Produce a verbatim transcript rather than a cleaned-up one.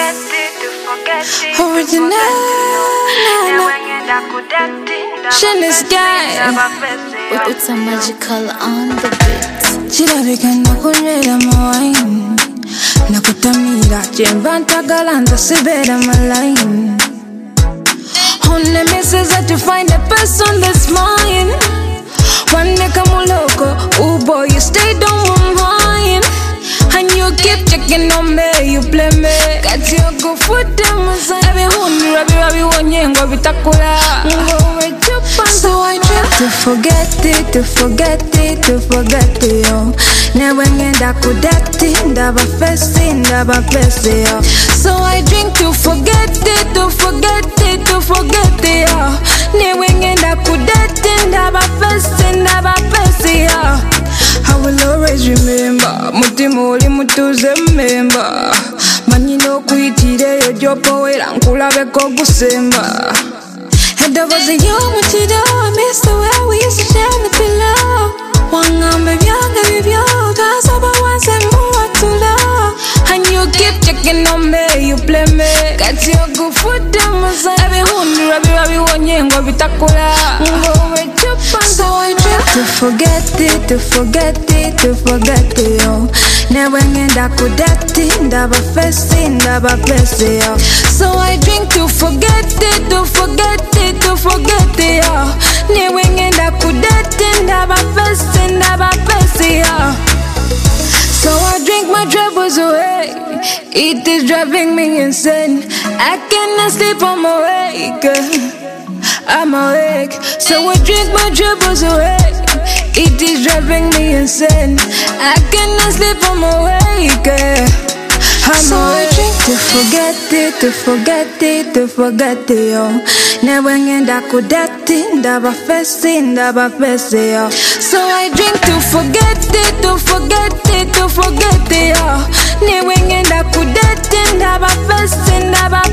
Original. Shanice guy. Put some magical on the beat. Chirabika nakunywera wine, nakutamira jemba ntagala ntasibera maline. On the misses that you find a person that's mine. One nigga muloko, ooh boy you stay down mine. And you keep checking on me, you play me. Got your good foot in my side. Every hundred, every every one year, go with a cola. So I try to forget it, to forget it, to forget it, yo. Never end up with that thing, never first thing, never first yo. So I drink to forget it, to forget it, to forget it, yo. Never end up with that thing, never first thing, never first yo. I will always remember, mutimoli mutuze member. Manino kuitire yo jopo wera nkulabe ko gusemba. And there was a young mutida, I miss the way we used to share the pillow. One arm baby, baby, that's about once and more to love. And you keep checking on me, you play me. Got your good foot down my side. Every hundred, every every one year, go with a cola. So I try to forget it, to forget it, to forget it, yo. Never end up with that thing, never first thing, never first yo. So I drink to forget it, to forget it, to forget it, yo. Never end up with that thing, never first thing, never first yo. So I drink my troubles away. It is driving me insane. I cannot sleep, I'm awake. I'm awake. So I drink my troubles away. It is driving me insane. I cannot sleep, I'm awake. I'm so awake. I drink to forget it, to forget it, to forget it, yo. Never end up with that thing, never first thing, never first yo. So I drink to forget it, to forget it, to forget it, yo. Never end up with that thing, never first thing, never